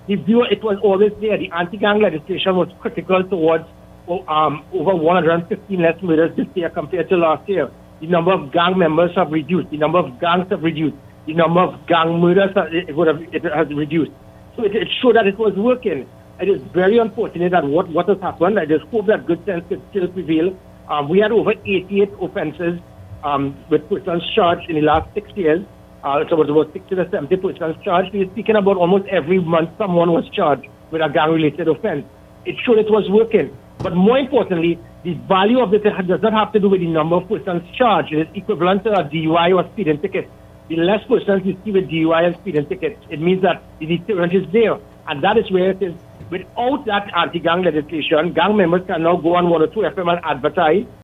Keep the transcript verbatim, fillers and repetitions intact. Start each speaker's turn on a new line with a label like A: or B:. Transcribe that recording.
A: the view, it was always there. The anti-gang legislation was critical towards um, over one hundred fifteen less murders this year compared to last year. The number of gang members have reduced. The number of gangs have reduced. The number of gang murders have, it, would have, it has reduced. So it, it showed that it was working. It is very unfortunate that what, what has happened. I just hope that good sense could still prevail. Um, we had over eighty-eight offences um, with persons charged in the last six years. Uh, so it was about sixty to seventy persons charged. We're speaking about almost every month someone was charged with a gang-related offence. It showed it was working. But more importantly, the value of it does not have to do with the number of persons charged. It is equivalent to a D U I or speeding ticket. The less persons you see with D U I and speeding tickets, it means that the deterrent is there. And that is where it is. Without that anti-gang legislation, gang members can now go on one oh two F M and advertise